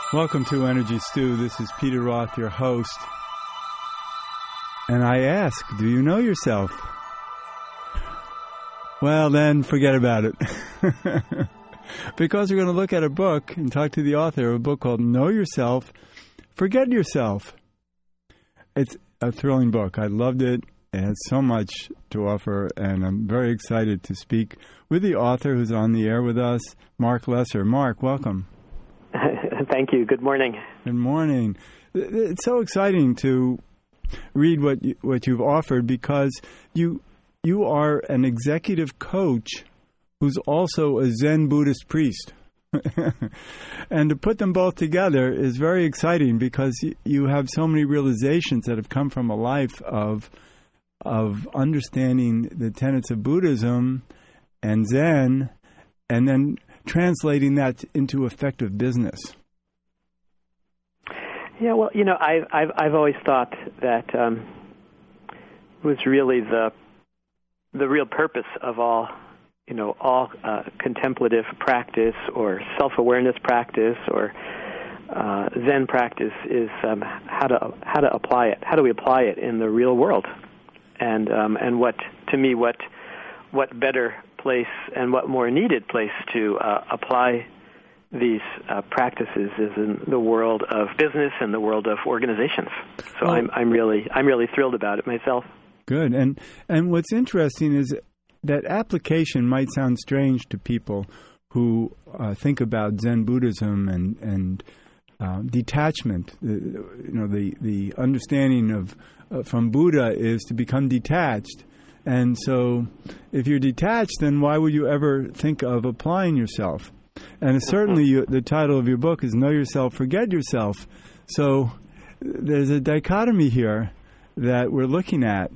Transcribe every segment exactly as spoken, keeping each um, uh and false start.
Welcome to Energy Stew. This is Peter Roth, your host. And I ask, do you know yourself? Well, then forget about it. Because we're going to look at a book and talk to the author of a book called Know Yourself, Forget Yourself. It's a thrilling book. I loved it. It has so much to offer, and I'm very excited to speak with the author who's on the air with us, Mark Lesser. Mark, welcome. Thank you. Good morning. Good morning. It's so exciting to read what you, what you've offered, because you you are an executive coach who's also a Zen Buddhist priest. And to put them both together is very exciting, because you have so many realizations that have come from a life of of understanding the tenets of Buddhism and Zen, and then translating that into effective business. Yeah, well, you know, I've I've, I've always thought that um, was really the the real purpose of all, you know, all uh, contemplative practice or self-awareness practice or uh, Zen practice is um, how to how to apply it. How do we apply it in the real world? And um, and what to me what what better place and what more needed place to uh, apply these uh, practices is in the world of business and the world of organizations. So well, I'm I'm really I'm really thrilled about it myself. Good. And and what's interesting is that application might sound strange to people who uh, think about Zen Buddhism and and uh, detachment. Uh, you know, the the understanding of uh, from Buddha is to become detached. And so if you're detached, then why would you ever think of applying yourself? And certainly you, the title of your book is Know Yourself, Forget Yourself. So there's a dichotomy here that we're looking at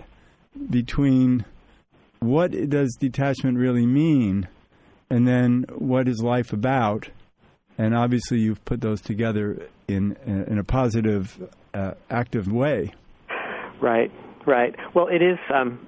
between what does detachment really mean and then what is life about. And obviously you've put those together in, in a positive, uh, active way. Right, right. Well, it is... Um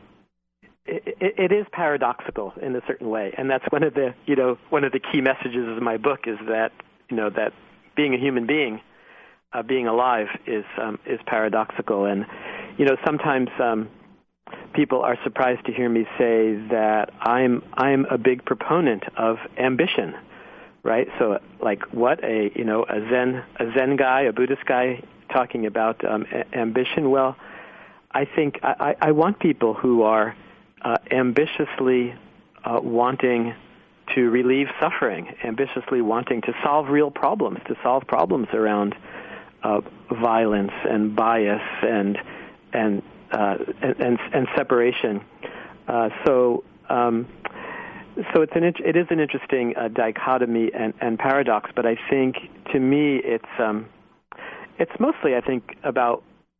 It, it is paradoxical in a certain way, and that's one of the you know one of the key messages of my book is that you know that being a human being, uh, being alive is um, is paradoxical, and you know sometimes um, people are surprised to hear me say that I'm I'm a big proponent of ambition, right? So like what a you know a Zen a Zen guy, a Buddhist guy talking about um, a- ambition. Well, I think I, I want people who are Uh, ambitiously uh, wanting to relieve suffering, ambitiously wanting to solve real problems, to solve problems around uh, violence and bias and and uh, and, and, and separation. Uh, so um, so it's an it is an interesting uh, dichotomy and, and paradox. But I think to me it's um, it's mostly I think about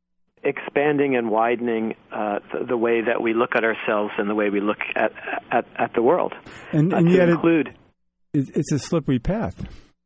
expanding and widening uh, the, the way that we look at ourselves and the way we look at at, at the world. And, and uh, to yet include, it, it's a slippery path.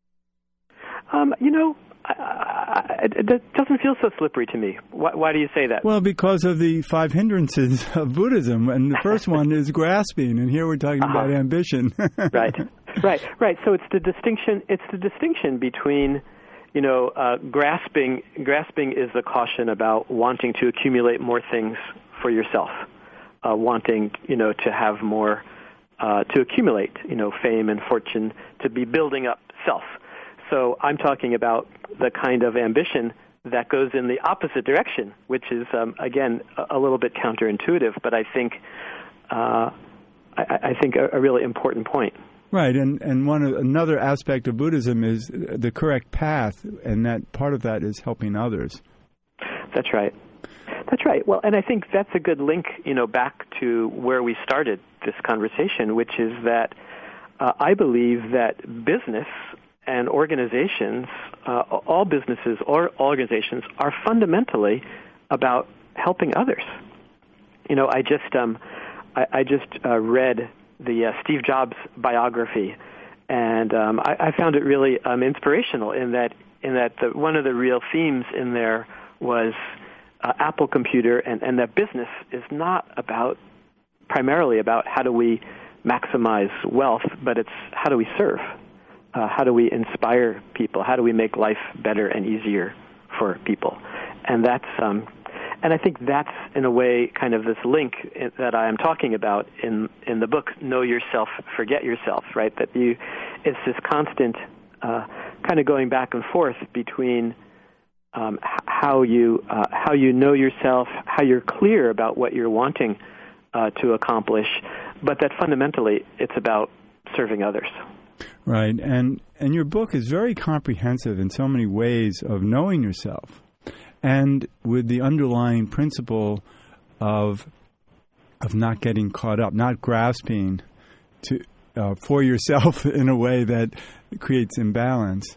Um, you know, I, I, it, it doesn't feel so slippery to me. Why, why do you say that? Well, because of the five hindrances of Buddhism, and the first one is grasping, and here we're talking uh-huh. about ambition. Right, right, right. So it's the distinction. It's the distinction between. You know, uh, grasping grasping is a caution about wanting to accumulate more things for yourself, uh, wanting, you know, to have more, uh, to accumulate, you know, fame and fortune, to be building up self. So I'm talking about the kind of ambition that goes in the opposite direction, which is, um, again, a, a little bit counterintuitive, but I think, uh, I, I think a, a really important point. Right, and and one another aspect of Buddhism is the correct path, and that part of that is helping others. That's right. That's right. Well, and I think that's a good link, you know, back to where we started this conversation, which is that uh, I believe that business and organizations, uh, all businesses or organizations, are fundamentally about helping others. You know, I just um, I, I just uh, read. the uh, Steve Jobs biography, and um, I, I found it really um, inspirational in that in that the, one of the real themes in there was uh, Apple Computer, and, and that business is not about primarily about how do we maximize wealth, but it's how do we serve. uh, how do we inspire people? How do we make life better and easier for people? And that's um, and I think that's in a way kind of this link that I am talking about in in the book. Know yourself, forget yourself. Right? That you, it's this constant uh, kind of going back and forth between um, how you uh, how you know yourself, how you're clear about what you're wanting uh, to accomplish, but that fundamentally it's about serving others. Right, and and your book is very comprehensive in so many ways of knowing yourself, and with the underlying principle of of not getting caught up, not grasping to uh, for yourself in a way that creates imbalance.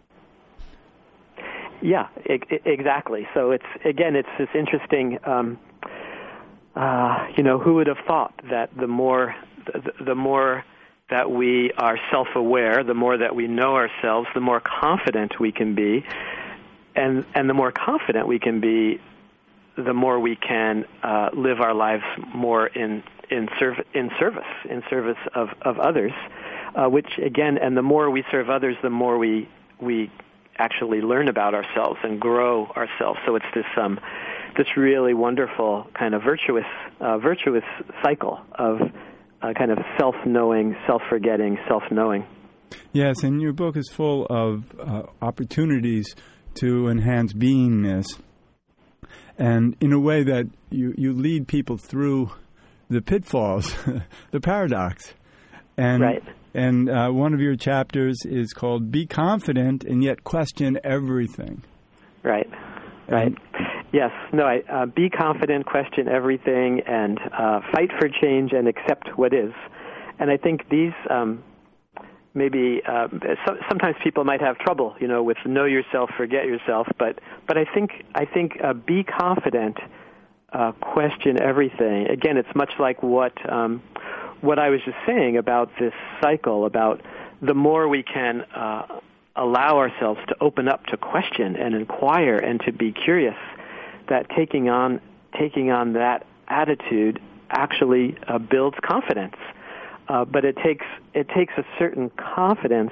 Yeah, e- exactly. So it's again, it's this interesting. Um, uh, you know, who would have thought that the more the, the more that we are self-aware, the more that we know ourselves, the more confident we can be, and and the more confident we can be, the more we can uh, live our lives more in in, serv- in service, in service of, of others, uh, which again, and the more we serve others, the more we we actually learn about ourselves and grow ourselves. So it's this um, this really wonderful kind of virtuous uh, virtuous cycle of Uh, kind of self-knowing, self-forgetting, self-knowing. Yes, and your book is full of uh, opportunities to enhance beingness, and in a way that you, you lead people through the pitfalls, the paradox. And, right. And uh, one of your chapters is called Be Confident and Yet Question Everything. Right, right. And, Yes, no, I, uh, be confident, question everything, and uh, fight for change and accept what is. And I think these, um, maybe, uh, so, sometimes people might have trouble, you know, with know yourself, forget yourself, but, but I think, I think uh, be confident, uh, question everything. Again, it's much like what, um, what I was just saying about this cycle, about the more we can uh, allow ourselves to open up to question and inquire and to be curious, that taking on taking on that attitude actually uh, builds confidence, uh, but it takes it takes a certain confidence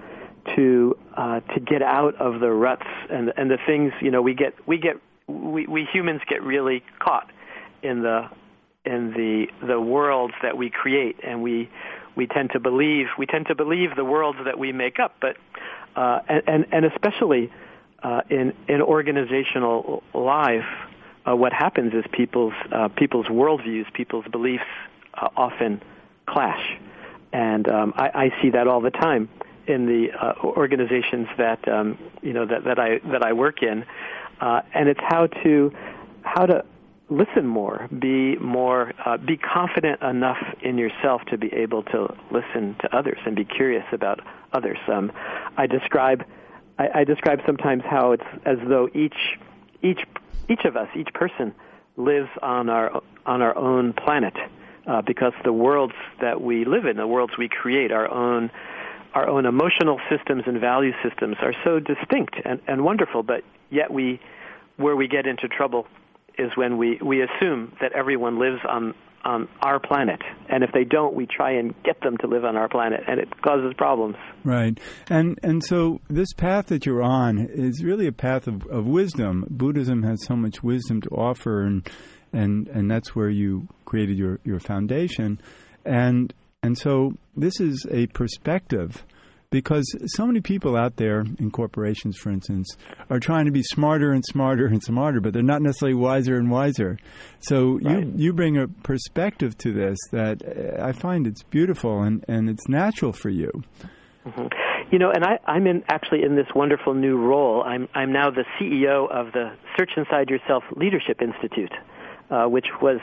to uh, to get out of the ruts and and the things you know we get we get we, we humans get really caught in the in the the worlds that we create, and we we tend to believe we tend to believe the worlds that we make up, but uh, and, and and especially. Uh, in, in organizational life, uh, what happens is people's uh, people's worldviews, people's beliefs uh, often clash, and um, I, I see that all the time in the uh, organizations that um, you know that, that I that I work in, uh, and it's how to how to listen more, be more, uh, be confident enough in yourself to be able to listen to others and be curious about others. Um, I describe. I, I describe sometimes how it's as though each each each of us, each person, lives on our on our own planet, uh, because the worlds that we live in, the worlds we create, our own our own emotional systems and value systems are so distinct and, and wonderful. But yet, we where we get into trouble is when we, we assume that everyone lives on. on our planet, and if they don't, we try and get them to live on our planet, and it causes problems. Right, and and so this path that you're on is really a path of, of wisdom. Buddhism has so much wisdom to offer, and and and that's where you created your, your foundation, and and so this is a perspective. Because so many people out there in corporations, for instance, are trying to be smarter and smarter and smarter, but they're not necessarily wiser and wiser. So right. you you bring a perspective to this that I find it's beautiful and, and it's natural for you. Mm-hmm. You know, and I, I'm in actually in this wonderful new role. I'm I'm now the C E O of the Search Inside Yourself Leadership Institute, uh, which was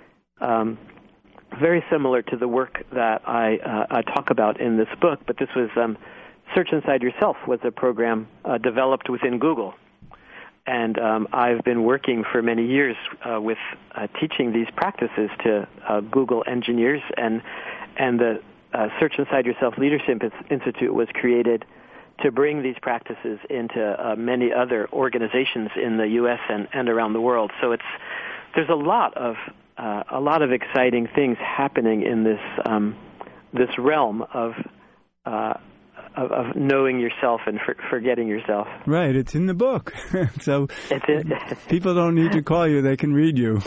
um, very similar to the work that I, uh, I talk about in this book, but this was um, Search Inside Yourself was a program uh, developed within Google. And um, I've been working for many years uh, with uh, teaching these practices to uh, Google engineers, and and the uh, Search Inside Yourself Leadership Institute was created to bring these practices into uh, many other organizations in the U S and, and around the world. So it's there's a lot of Uh, a lot of exciting things happening in this um, this realm of uh, of, of knowing yourself and for, forgetting yourself. Right, it's in the book. So it's in. People don't need to call you, they can read you.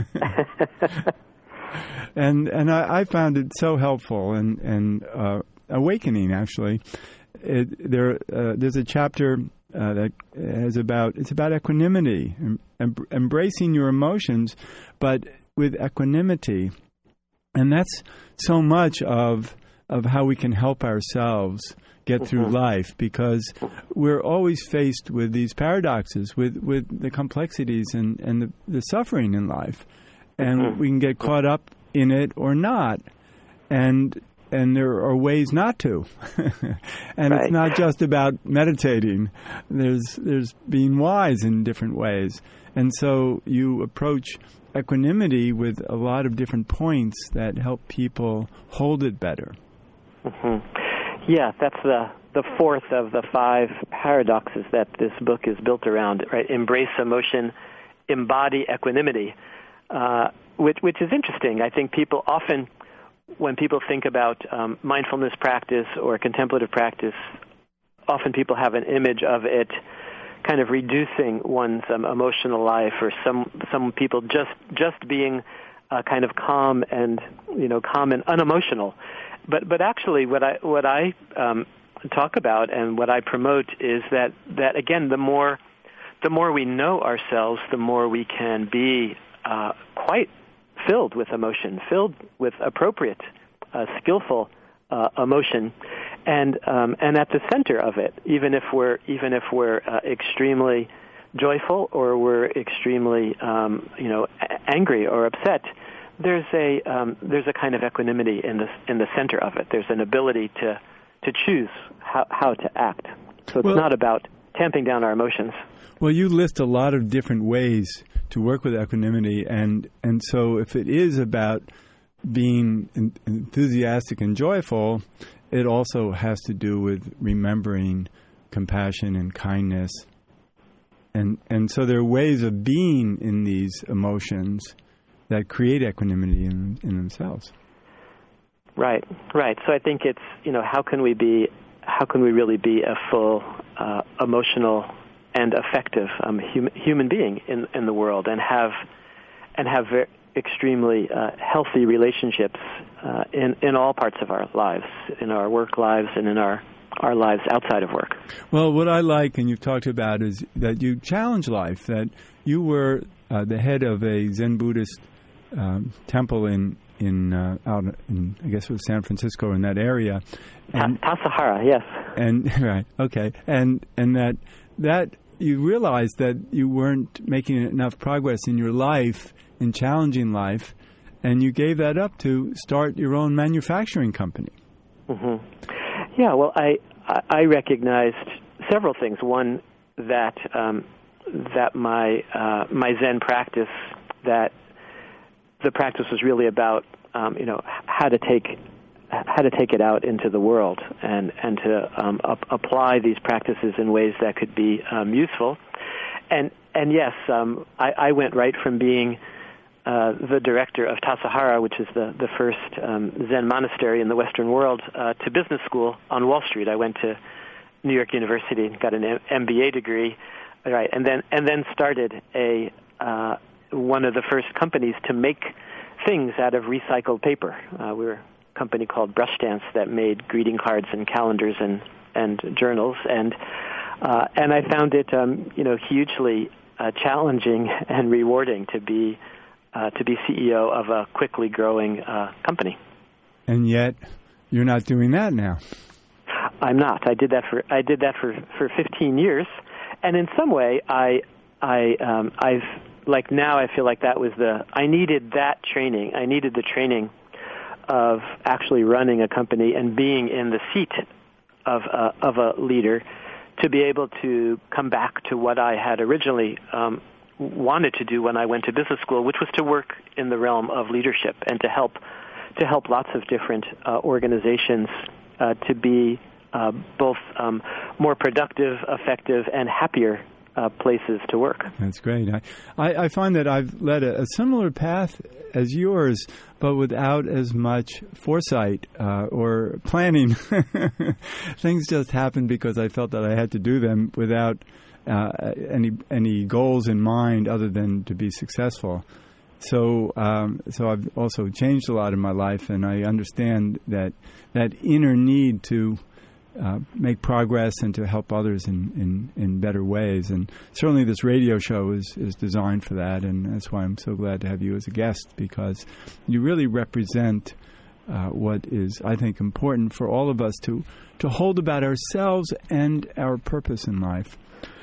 and and I, I found it so helpful and, and uh, awakening, actually. It, there, uh, there's a chapter uh, that has about, it's about equanimity, em, em, embracing your emotions, but with equanimity. And that's so much of of how we can help ourselves get through mm-hmm. life, because we're always faced with these paradoxes, with, with the complexities and, and the, the suffering in life. And mm-hmm. we can get caught up in it or not. And and there are ways not to. And right. It's not just about meditating. There's there's being wise in different ways. And so you approach equanimity with a lot of different points that help people hold it better. Mm-hmm. Yeah, that's the the fourth of the five paradoxes that this book is built around, right? Embrace emotion, embody equanimity, uh, which which is interesting. I think people often, when people think about um, mindfulness practice or contemplative practice, often people have an image of it kind of reducing one's um, emotional life, or some some people just just being uh, kind of calm and you know calm and unemotional. But but actually, what I what I um, talk about and what I promote is that, that again, the more the more we know ourselves, the more we can be uh, quite filled with emotion, filled with appropriate, uh, skillful uh, emotion, and um, and at the center of it, even if we're even if we're uh, extremely joyful or we're extremely um, you know a- angry or upset. There's a um, there's a kind of equanimity in the in the center of it. There's an ability to to choose how how to act. So it's well, not about tamping down our emotions. Well, you list a lot of different ways to work with equanimity, and and so if it is about being enthusiastic and joyful, it also has to do with remembering compassion and kindness, and and so there are ways of being in these emotions that create equanimity in, in themselves. Right, right. So I think it's, you know, how can we be, how can we really be a full uh, emotional and effective um, hum, human being in, in the world, and have and have very, extremely uh, healthy relationships uh, in in all parts of our lives, in our work lives and in our our lives outside of work. Well, what I like, and you've talked about, is that you challenge life. That you were uh, the head of a Zen Buddhist Um, temple in in uh, out in I guess it was San Francisco, in that area, and Tassajara, yes, and right, okay, and and that that you realized that you weren't making enough progress in your life, in challenging life, and you gave that up to start your own manufacturing company. Mm-hmm. Yeah, well, I I recognized several things. One, that um, that my uh, my Zen practice, that the practice was really about, um, you know, how to take how to take it out into the world, and and to um, up, apply these practices in ways that could be um, useful. And and yes, um, I, I went right from being uh, the director of Tassajara, which is the the first um, Zen monastery in the Western world, uh, to business school on Wall Street. I went to New York University and got an M B A degree, right, and then and then started a uh, one of the first companies to make things out of recycled paper. Uh, we were a company called Brush Dance that made greeting cards and calendars and, and journals, and uh, and I found it um, you know hugely uh, challenging and rewarding to be uh, to be C E O of a quickly growing uh, company. And yet, you're not doing that now. I'm not. I did that for I did that for, for fifteen years, and in some way, I I um, I've Like now, I feel like that was the, I needed that training. I needed the training of actually running a company and being in the seat of a, of a leader to be able to come back to what I had originally um, wanted to do when I went to business school, which was to work in the realm of leadership and to help to help lots of different uh, organizations uh, to be uh, both um, more productive, effective, and happier Uh, places to work. That's great. I, I, I find that I've led a, a similar path as yours, but without as much foresight uh, or planning. Things just happened because I felt that I had to do them without uh, any any goals in mind other than to be successful. So, um, so I've also changed a lot in my life, and I understand that that inner need to uh, make progress and to help others in, in, in better ways. And certainly, this radio show is, is designed for that, and that's why I'm so glad to have you as a guest, because you really represent uh, what is, I think, important for all of us to to hold about ourselves and our purpose in life.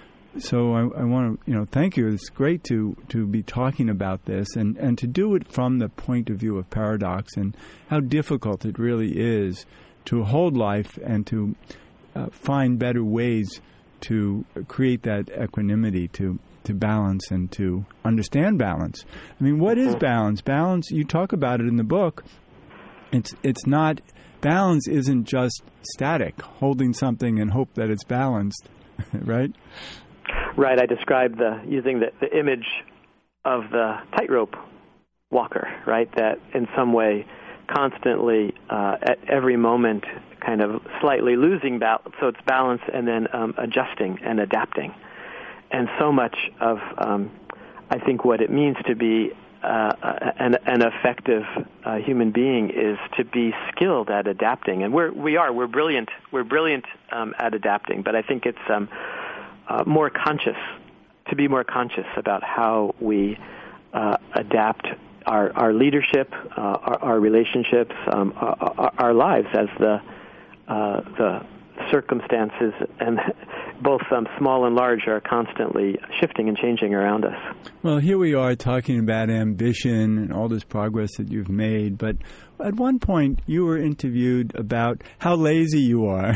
So I, I want to, you know, thank you. It's great to, to be talking about this and, and to do it from the point of view of paradox and how difficult it really is to hold life and to uh, find better ways to create that equanimity, to, to balance and to understand balance. I mean, what is balance? Balance, you talk about it in the book. It's it's not, balance isn't just static, holding something and hope that it's balanced, right? Right, I described the using the, the image of the tightrope walker, right, that in some way constantly uh, at every moment kind of slightly losing balance, so it's balance and then um, adjusting and adapting. And so much of, um, I think, what it means to be uh, an, an effective uh, human being is to be skilled at adapting. And we're, we are, we're brilliant, we're brilliant um, at adapting, but I think it's... Um, Uh, more conscious, to be more conscious about how we uh, adapt our, our leadership, uh, our, our relationships, um, our, our lives as the uh, the circumstances, and both um, small and large, are constantly shifting and changing around us. Well, here we are talking about ambition and all this progress that you've made, but at one point you were interviewed about how lazy you are.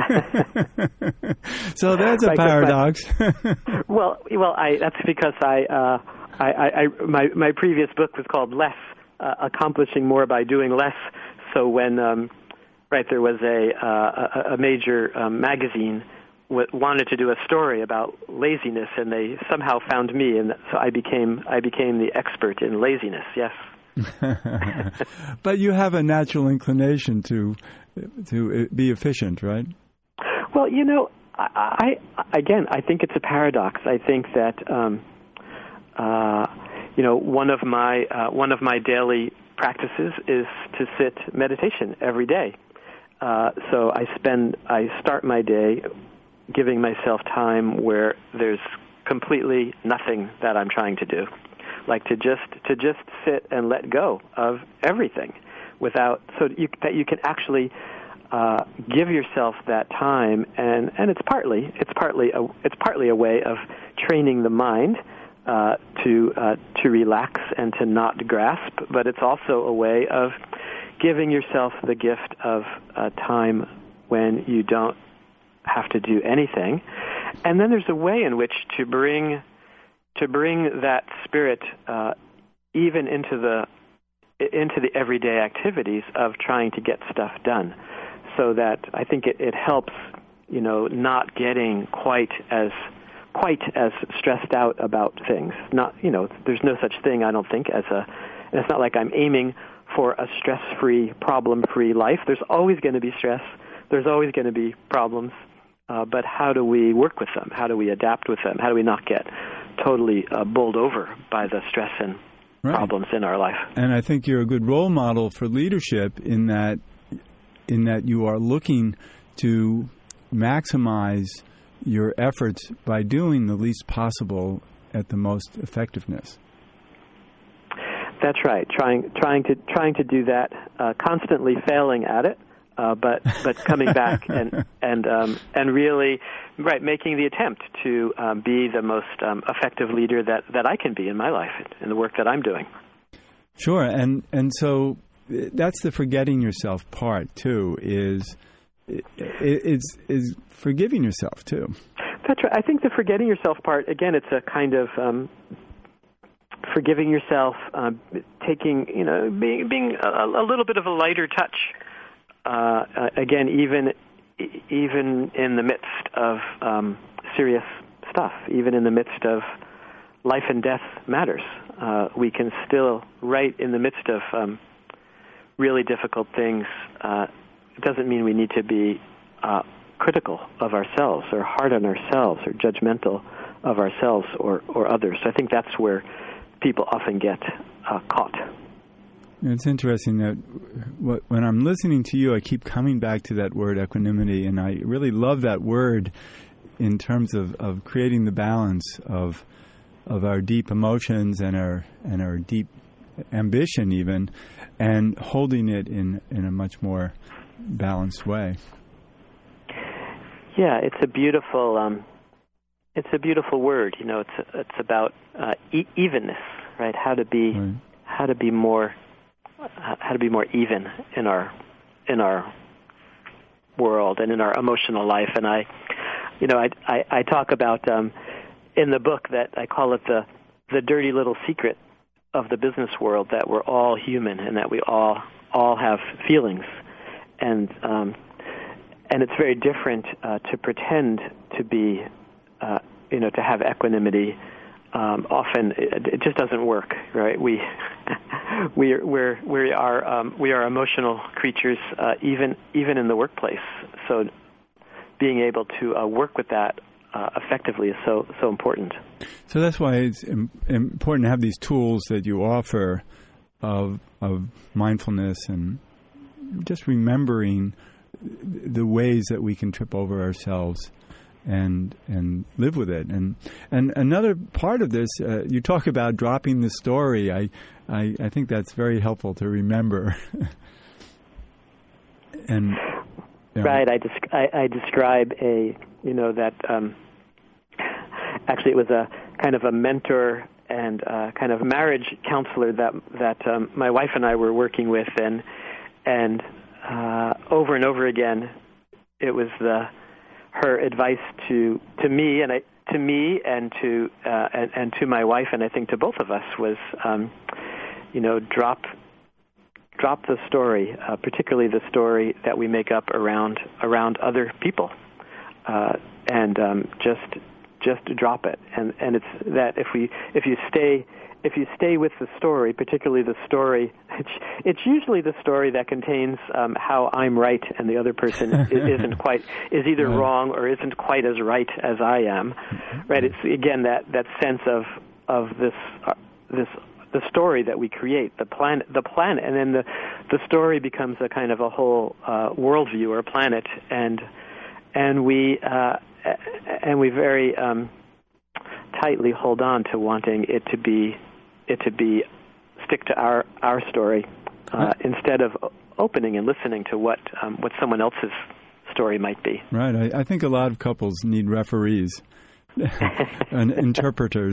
So that's a paradox. well, well, I, that's because I, uh, I, I, I, my my previous book was called Less, uh, Accomplishing More by Doing Less. So when um, right there was a uh, a major um, magazine w- wanted to do a story about laziness, and they somehow found me, and so I became I became the expert in laziness. Yes. But you have a natural inclination to to be efficient, right? Well, you know, I, I again, I think it's a paradox. I think that um, uh, you know, one of my uh, one of my daily practices is to sit meditation every day. Uh, so I spend I start my day giving myself time where there's completely nothing that I'm trying to do. Like to just to just sit and let go of everything, without so you, that you can actually uh, give yourself that time, and, and it's partly it's partly a, it's partly a way of training the mind uh, to uh, to relax and to not grasp, but it's also a way of giving yourself the gift of uh, time when you don't have to do anything, and then there's a way in which to bring. to bring that spirit uh, even into the into the everyday activities of trying to get stuff done, so that I think it, it helps, you know, not getting quite as quite as stressed out about things. Not, you know, there's no such thing, I don't think, as a. And it's not like I'm aiming for a stress-free, problem-free life. There's always going to be stress. There's always going to be problems. Uh, but how do we work with them? How do we adapt with them? How do we not get totally uh, bowled over by the stress and right. problems in our life? And I think you're a good role model for leadership in that, in that you are looking to maximize your efforts by doing the least possible at the most effectiveness. That's right. Trying, trying to, trying to do that, uh, constantly failing at it. Uh, but but coming back and and um, and really right making the attempt to um, be the most um, effective leader that, that I can be in my life in the work that I'm doing. Sure, and and so that's the forgetting yourself part too. Is is is forgiving yourself too. That's right. I think the forgetting yourself part, again, it's a kind of um, forgiving yourself, uh, taking you know being being a, a little bit of a lighter touch. Uh, again, even even in the midst of um, serious stuff, even in the midst of life and death matters. Uh, we can still, right in the midst of um, really difficult things, uh, it doesn't mean we need to be uh, critical of ourselves or hard on ourselves or judgmental of ourselves or, or others. So I think that's where people often get uh, caught. It's interesting that when I'm listening to you, I keep coming back to that word equanimity, and I really love that word in terms of, of creating the balance of of our deep emotions and our and our deep ambition even, and holding it in, in a much more balanced way. Yeah, it's a beautiful um, it's a beautiful word. You know, it's it's about uh, e- evenness, right? How to be right. how to be more how to be more even in our in our world and in our emotional life. And I, you know, I I, I talk about um, in the book that I call it the the dirty little secret of the business world, that we're all human and that we all all have feelings, and um, and it's very different uh, to pretend to be, uh, you know, to have equanimity. Um, often it, it just doesn't work, right? We we we're we are um, we are emotional creatures, uh, even even in the workplace. So being able to uh, work with that uh, effectively is so so important. So that's why it's im- important to have these tools that you offer of of mindfulness and just remembering the ways that we can trip over ourselves and and live with it. And and another part of this, uh, you talk about dropping the story. I I, I think that's very helpful to remember. and you know. Right, I, desc- I I describe a you know that um, actually it was a kind of a mentor and uh, kind of marriage counselor that that um, my wife and I were working with, and and uh, over and over again, it was the her advice to to me and I, to me and to uh, and, and to my wife, and I think to both of us, was um, you know drop drop the story, uh, particularly the story that we make up around around other people, uh, and um, just just drop it. And and it's that if we if you stay if you stay with the story, particularly the story, it's, it's usually the story that contains um, how I'm right and the other person isn't quite, is either right. wrong or isn't quite as right as I am, right? It's again that, that sense of of this uh, this the story that we create, the planet, the planet, and then the the story becomes a kind of a whole uh, worldview or planet, and and we uh, and we very um, tightly hold on to wanting it to be. it to be stick to our our story uh, instead of opening and listening to what um, what someone else's story might be. Right. I, I think a lot of couples need referees and interpreters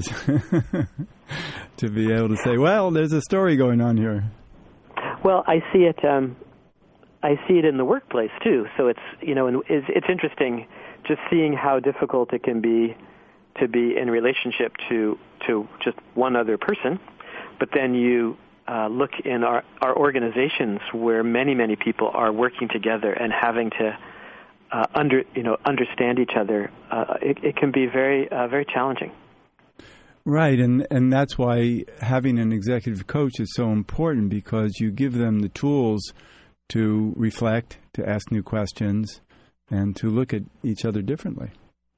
to be able to say, well, there's a story going on here. Well, I see it um, I see it in the workplace too. So it's you know and it's, it's interesting just seeing how difficult it can be to be in relationship to to just one other person, but then you uh, look in our, our organizations where many many people are working together and having to uh, under you know understand each other. Uh, it, it can be very uh, very challenging. Right, and and that's why having an executive coach is so important, because you give them the tools to reflect, to ask new questions, and to look at each other differently.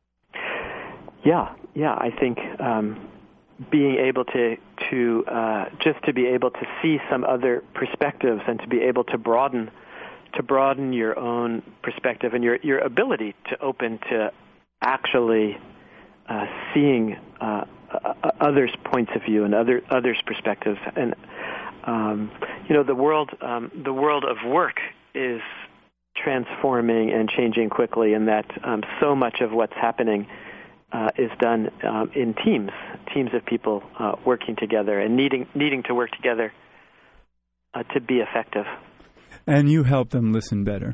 Yeah, yeah. I think um, being able to to uh, just to be able to see some other perspectives and to be able to broaden to broaden your own perspective and your your ability to open to actually uh, seeing uh, uh, others' points of view and other others' perspectives. And um, you know, the world um, the world of work is transforming and changing quickly, and that um, so much of what's happening Uh, is done um, in teams, teams of people uh, working together and needing needing to work together uh, to be effective. And you help them listen better.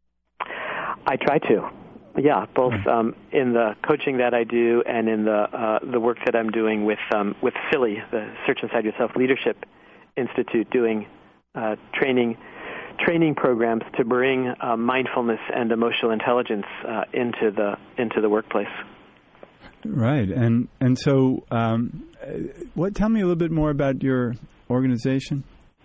I try to, yeah, both um, in the coaching that I do and in the uh, the work that I'm doing with um, with Philly, the Search Inside Yourself Leadership Institute, doing uh, training training programs to bring uh, mindfulness and emotional intelligence uh, into the into the workplace. Right, and and so, um, what? Tell me a little bit more about your organization.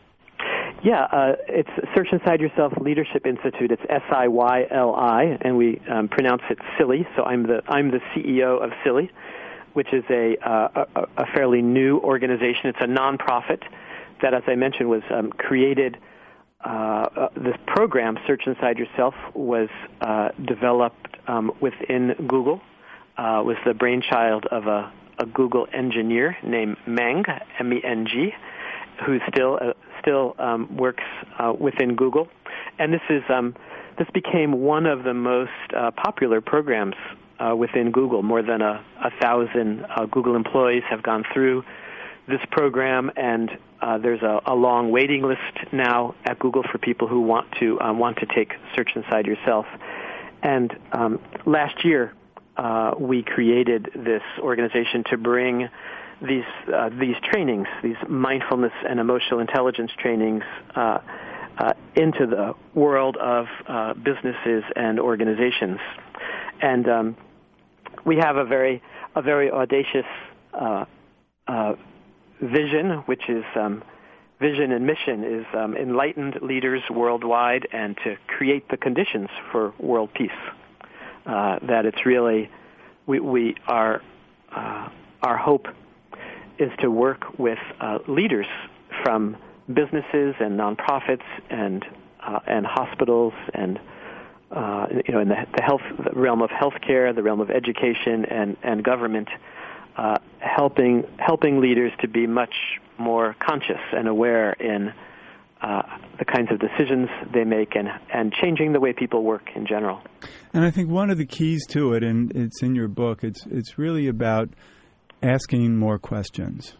Yeah, uh, it's Search Inside Yourself Leadership Institute. It's S I Y L I, and we um, pronounce it Silly. So I'm the I'm the C E O of Silly, which is a, uh, a a fairly new organization. It's a nonprofit that, as I mentioned, was um, created. Uh, uh, this program, Search Inside Yourself, was uh, developed um, within Google. Uh, was the brainchild of a, a Google engineer named Meng, M E N G, who still uh, still um, works uh, within Google. And this is um, this became one of the most uh, popular programs uh, within Google. More than a, a thousand uh, Google employees have gone through this program, and uh, there's a, a long waiting list now at Google for people who want to um, want to take Search Inside Yourself. And um, last year, Uh, we created this organization to bring these uh, these trainings, these mindfulness and emotional intelligence trainings, uh, uh, into the world of uh, businesses and organizations. And um, we have a very a very audacious uh, uh, vision, which is um, vision and mission is um, enlightened leaders worldwide, and to create the conditions for world peace. Uh, that it's really, we, we are, uh, our hope is to work with uh, leaders from businesses and nonprofits and uh, and hospitals and uh, you know in the, the health the realm of healthcare, the realm of education and and government, uh, helping helping leaders to be much more conscious and aware in Uh, the kinds of decisions they make, and, and changing the way people work in general. And I think one of the keys to it, and it's in your book, it's it's really about asking more questions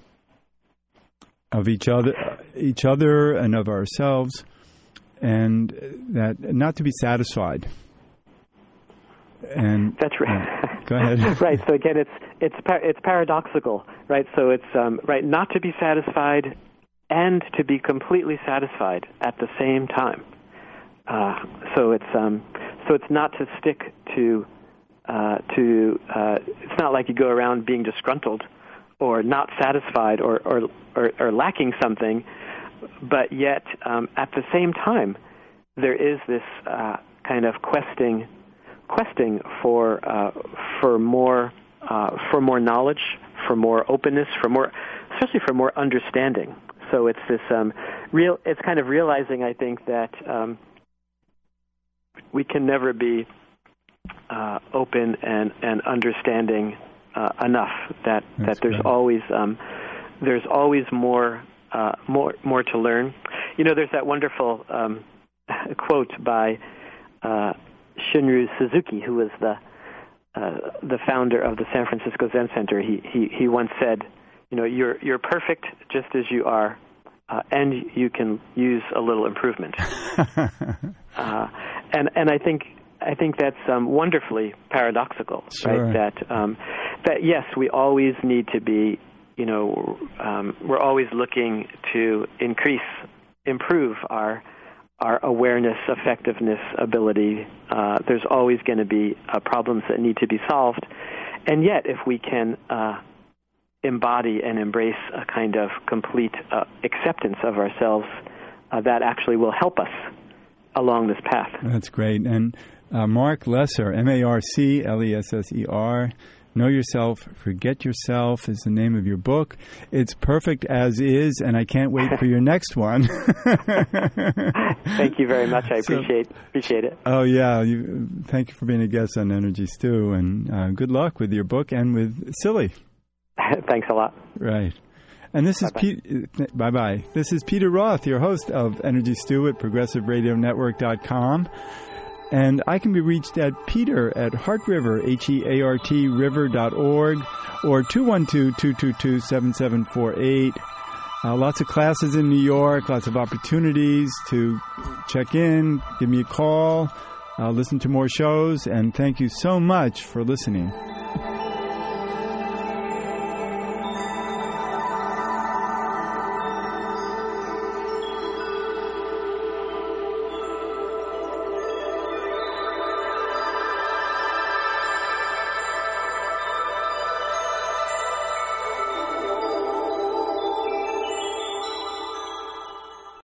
of each other, each other, and of ourselves, and that not to be satisfied. And that's right. Uh, go ahead. Right. So again, it's it's it's paradoxical, right? So it's um, right not to be satisfied and to be completely satisfied at the same time. Uh, so it's um, so it's not to stick to uh, to. Uh, it's not like you go around being disgruntled or not satisfied or or, or, or lacking something, but yet um, at the same time there is this uh, kind of questing, questing for uh, for more uh, for more knowledge, for more openness, for more, especially for more understanding. So it's this um, real. It's kind of realizing, I think, that um, we can never be uh, open and, and understanding uh, enough. That That's that there's great. always um, there's always more uh, more more to learn. You know, there's that wonderful um, quote by uh, Shunryu Suzuki, who was the uh, the founder of the San Francisco Zen Center. He he he once said, you know, you're you're perfect just as you are, uh, and you can use a little improvement. uh, and and I think I think that's um, wonderfully paradoxical, sure. right? That um, that yes, we always need to be, you know, um, we're always looking to increase, improve our our awareness, effectiveness, ability. Uh, there's always going to be uh, problems that need to be solved, and yet if we can uh, embody and embrace a kind of complete uh, acceptance of ourselves, uh, that actually will help us along this path. That's great. And uh, Mark Lesser, M A R C L E S S E R, Know Yourself, Forget Yourself is the name of your book. It's perfect as is, and I can't wait for your next one. Thank you very much. I so, appreciate appreciate it. Oh, yeah. You, thank you for being a guest on Energy Stew, and uh, good luck with your book and with Silly. Thanks a lot. Right. And this is Pete. Bye-bye. This is Peter Roth, your host of Energy Stew at progressive radio network dot com. And I can be reached at Peter at Heart River, H E A R T, river dot org, or two one two, two two two, seven seven four eight. Uh, lots of classes in New York, lots of opportunities to check in, give me a call, uh, listen to more shows, and thank you so much for listening.